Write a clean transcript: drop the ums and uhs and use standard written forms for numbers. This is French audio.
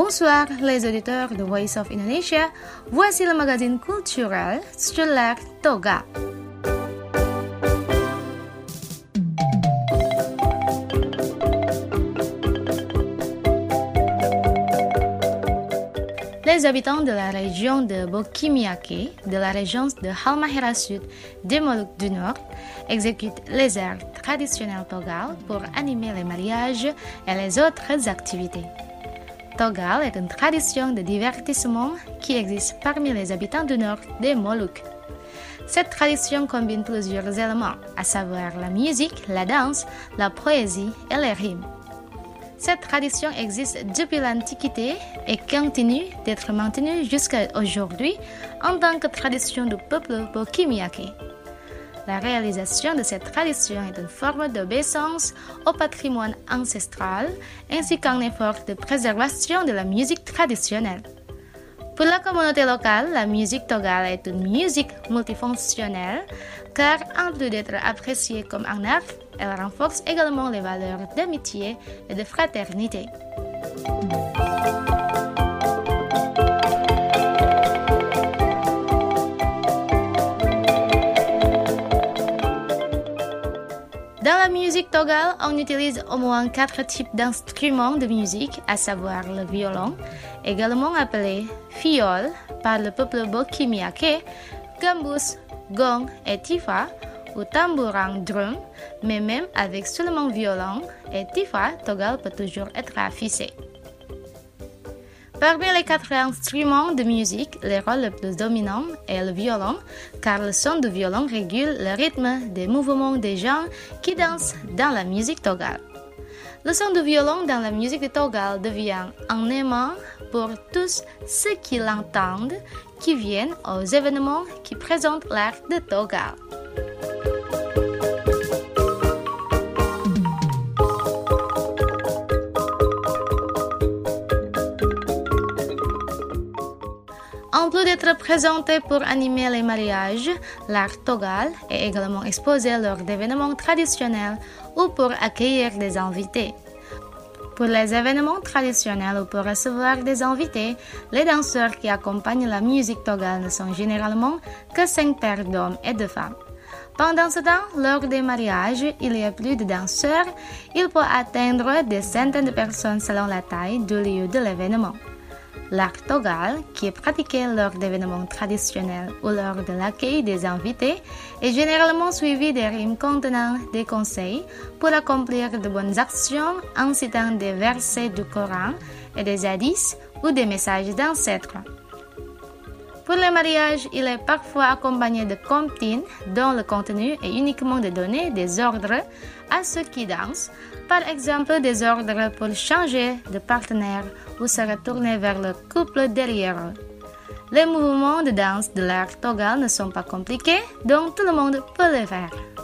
Bonsoir les auditeurs de Voice of Indonesia, voici le magazine culturel sur l'air Toga. Les habitants de la région de Boki-Miyake, de la région de Halmahera Sud, des Moluques du Nord, exécutent les airs traditionnels Togal pour animer les mariages et les autres activités. Togal est une tradition de divertissement qui existe parmi les habitants du nord des Moluques. Cette tradition combine plusieurs éléments, à savoir la musique, la danse, la poésie et les rimes. Cette tradition existe depuis l'Antiquité et continue d'être maintenue jusqu'à aujourd'hui en tant que tradition du peuple Boki-Miyake. La réalisation de cette tradition est une forme d'obéissance au patrimoine ancestral ainsi qu'un effort de préservation de la musique traditionnelle. Pour la communauté locale, la musique togale est une musique multifonctionnelle car en plus d'être appréciée comme un art, elle renforce également les valeurs d'amitié et de fraternité. Dans la musique togale, on utilise au moins 4 types d'instruments de musique, à savoir le violon, également appelé fiol par le peuple Boki-Miyake, gambus, gong et tifa, ou tambourin drum, mais même avec seulement violon et tifa, Togal peut toujours être affiché. Parmi les 4 instruments de musique, le rôle le plus dominant est le violon, car le son du violon régule le rythme des mouvements des gens qui dansent dans la musique togale. Le son du violon dans la musique de Togal devient un aimant pour tous ceux qui l'entendent, qui viennent aux événements qui présentent l'art de Togal. En plus d'être présenté pour animer les mariages, l'art Togal est également exposé lors d'événements traditionnels ou pour accueillir des invités. Pour les événements traditionnels ou pour recevoir des invités, les danseurs qui accompagnent la musique Togal ne sont généralement que 5 paires d'hommes et de femmes. Pendant ce temps, lors des mariages, il y a plus de danseurs, il peut atteindre des centaines de personnes selon la taille du lieu de l'événement. L'art Togal, qui est pratiqué lors d'événements traditionnels ou lors de l'accueil des invités, est généralement suivi des rimes contenant des conseils pour accomplir de bonnes actions en citant des versets du Coran et des hadiths ou des messages d'ancêtres. Pour les mariages, il est parfois accompagné de comptines dont le contenu est uniquement de donner des ordres à ceux qui dansent, par exemple des ordres pour changer de partenaire ou se retourner vers le couple derrière eux. Les mouvements de danse de l'art Togal ne sont pas compliqués, donc tout le monde peut les faire.